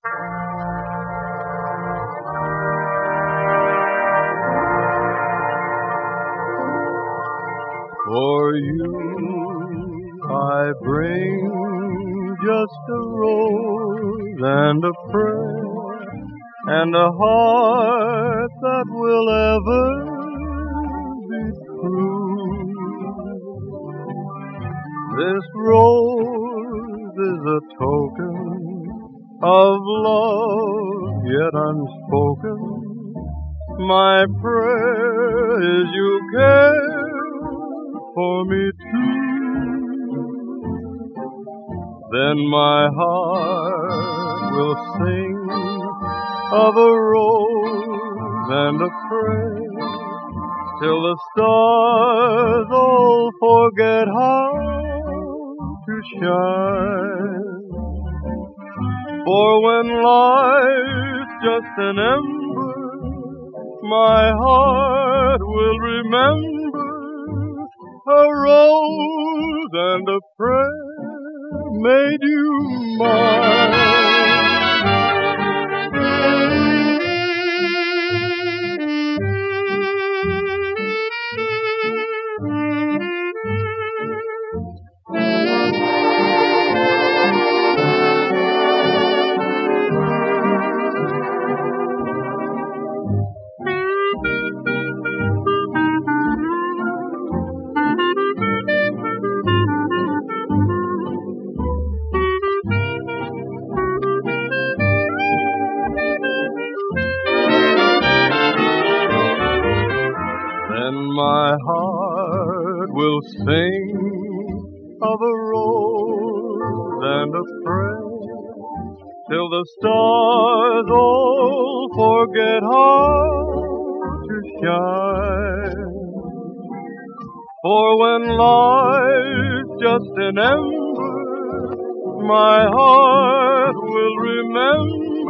For you I bring just a rose and a prayer and a heart that will ever be true. This rose is a token of love yet unspoken. My prayer is you care for me too. Then my heart will sing of a rose and a prayer till the stars all forget how to shine. For when life's just an ember, my heart will remember a rose and a prayer made you mine. Then my heart will sing of a rose and a prayer till the stars all forget how to shine. For when life's just an ember, my heart will remember